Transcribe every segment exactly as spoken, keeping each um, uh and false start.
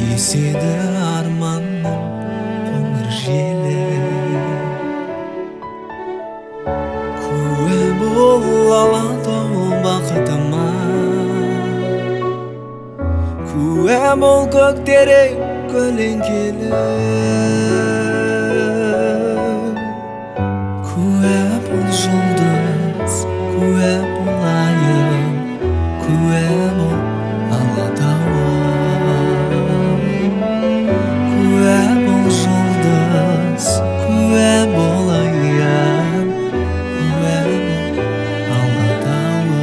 еседі арманның қоңыр желі. Куә бол алатау бақытыма, куә бол көктерек көлеңкелі. Куә бол жұлдыз, куә бол айым, куә бол алатауым. Куә бол жұлдыз, куә бол айым, куә бол алатауым.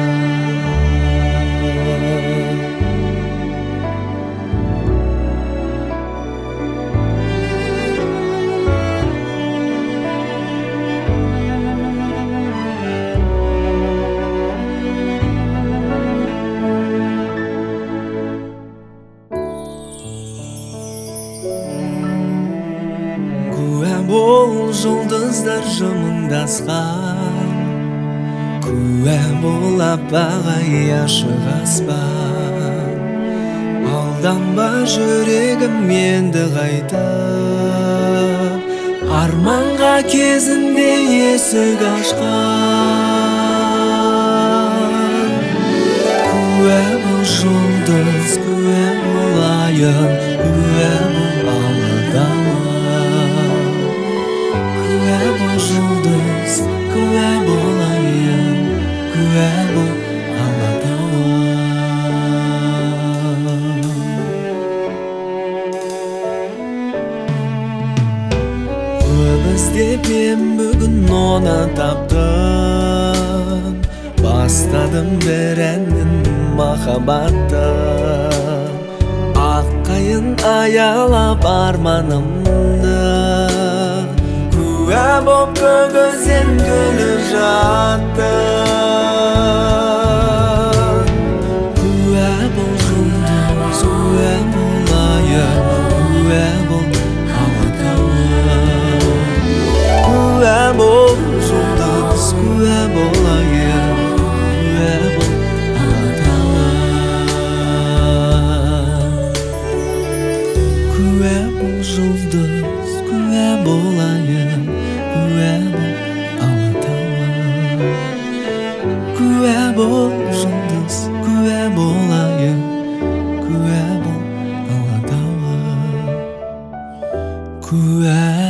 Куә бол жұлдыздар жымыңдасқан, куә бол аппақ-ай ашық аспан. Алданба жүрегім енді қайтып, арманға кезінде есік ашқан. Куә бол жұлдыз, куә бол айым, куә бол алатауым. Куә бол жұлдыз, куә бол айым, куә бол алатауым. Көп іздеп мен бүгін оны таптым, бастадым бір әннің махаббатты. Аққайын аялап арманымды, куә боп көгізден күліп жатты. Куә бол жұлдыз, куә бол айым, куә бол алатауым. Куә бол жұлдыз, куә бол айым, куә бол алатауым. Куә бол жұлдыз, куә бол айым, куә бол алатауым. Куә бол жұлдыз, куә бол айым, куә бол алатауым. Куә